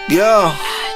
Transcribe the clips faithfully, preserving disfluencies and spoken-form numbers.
Yeah.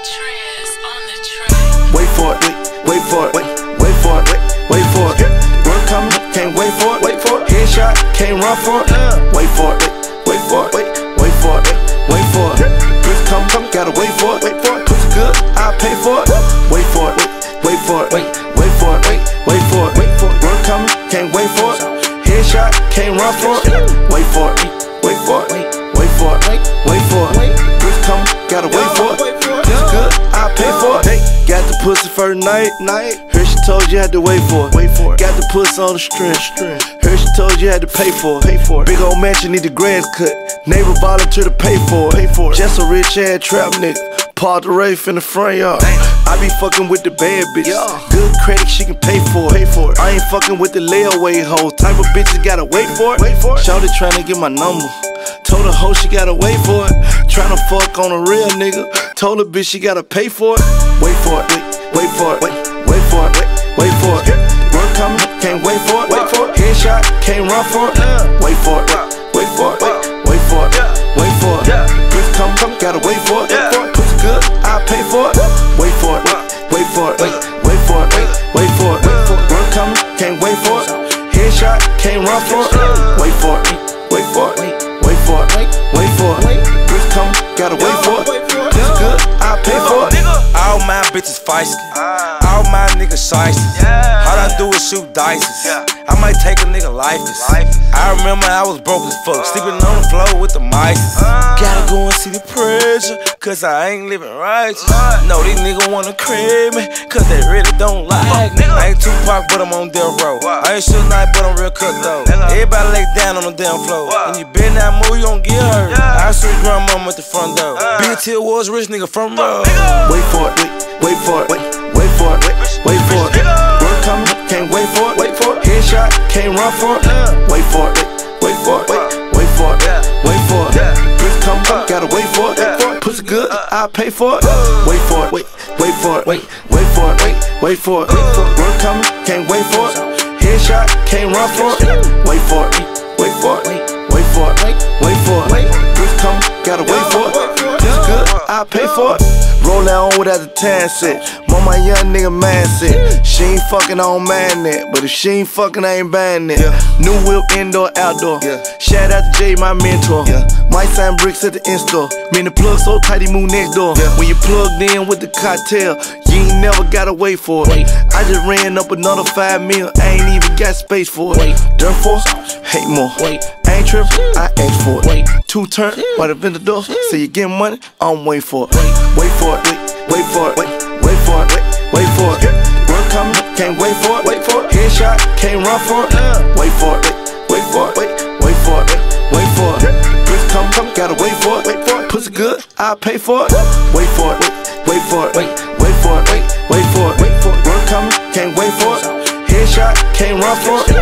Wait for it, wait, wait for it, wait, wait for it, wait, wait for it. Work coming, can't wait for it, wait for it. Headshot, can't run for it. Wait for it, wait, wait for it, wait, wait for it, wait for it. Bitch come, come, gotta wait for it, wait for it. Pussy good, I pay for it. Wait for it, wait, wait for it, wait, wait for it, wait, wait for it, wait for it. Work coming, can't wait for it. Headshot, can't run for it. Wait for it, wait for it, wait for it, wait for it. Bitch come, gotta wait for it. Pussy good, I pay for it. Got the pussy first night, night. Heard she told you had to wait for it. Wait for it. Got the pussy on the string, string. Heard she told you had to pay for it. Pay for it. Big old mansion, need the grass cut. Neighbor volunteer to pay for it. Pay for it. Just a rich ass trap nigga. Park the Wraith in the front yard. I be fucking with the bad bitch. Yeah. Good credit, she can pay for it. Pay for it. I ain't fucking with the layaway hoes. Type of bitches gotta wait for it. Wait for it. Shawty tryna get my number. Told her hoe she gotta wait for it. Tryna fuck on a real nigga. Told her bitch she gotta pay for it. Wait for it, wait, wait for it, wait, wait for it, wait, wait for it. Work coming, can't wait for it, wait for it. Headshot, can't run for it. Wait for it, wait, wait for it, wait, wait for it, wait for it. Bitch come, come, gotta wait for it. Pussy good, I pay for it. Wait for it, wait for it, wait, wait for it, wait, wait for it. Work coming, can't wait for it. Headshot, can't run for it. Wait for it, wait for it, wait for it, wait for it. Bitch come, gotta wait for it. Pussy good, I pay for it. All my bitches feisty, all my niggas shiesty. All I do is shoot dice. I might take a nigga lifeless. I remember I was broke as fuck, sleeping on the floor with the mice. Gotta go and see the pressure, cause I ain't living righteous. No, these niggas wanna crib me, cause they really don't like me. I ain't Tupac, but I'm on death row. I ain't Suge Knight, but I'm real cut though. Everybody lay down on the damn floor. And you better not move, you gon' get hurt. I see grandmama at the front door. Big T was rich nigga from road. Wait for it, wait, wait for it, wait, wait for it, wait, wait for it. Work coming, can't wait for it, wait for it. Headshot, can't run for it. Wait for it, wait, wait for it, wait, wait for it, wait for it. Bitch come, come, gotta wait for it. Pussy good, I pay for it. Wait for it, wait, wait for it, wait, wait for it, wait, wait for it. Work coming, can't wait for it. Headshot, can't run for it. Wait for it, wait for it, wait for it, wait for it. Bitch come, gotta wait for it. Pussy good, I pay for it. Roll out on without the tan set. Mama young nigga man set. She ain't fucking on man net, but if she ain't fucking, I ain't buying it. Yeah. New whip, indoor, outdoor. Yeah. Shout out to Jay, my mentor. Yeah. Might sign bricks at the in-store. Me and the plug so tight, he move next door. Yeah. When you plugged in with the cocktail, you ain't never gotta wait for it. Wait. I just ran up another five mil, I ain't even got space for it. Wait. Dirt force, hate more. Wait. I ain't trippin', I ask for it. Wait. Two turn, by the vendor door. Say you getting money, I'm wait for it. Wait, wait for it, wait, wait for it, wait, wait for it, wait, wait for it. Work coming, can't wait for it, wait for it. Headshot, can't run for it. Wait for it, wait, wait for it, wait, wait for it, wait for it. Bitch come, come, gotta wait for it, wait for it. Pussy good, I pay for it. Wait for it, wait, wait for it, wait, wait for it, wait, wait for it, wait for it. Work coming, can't wait for it. Headshot, can't run for it.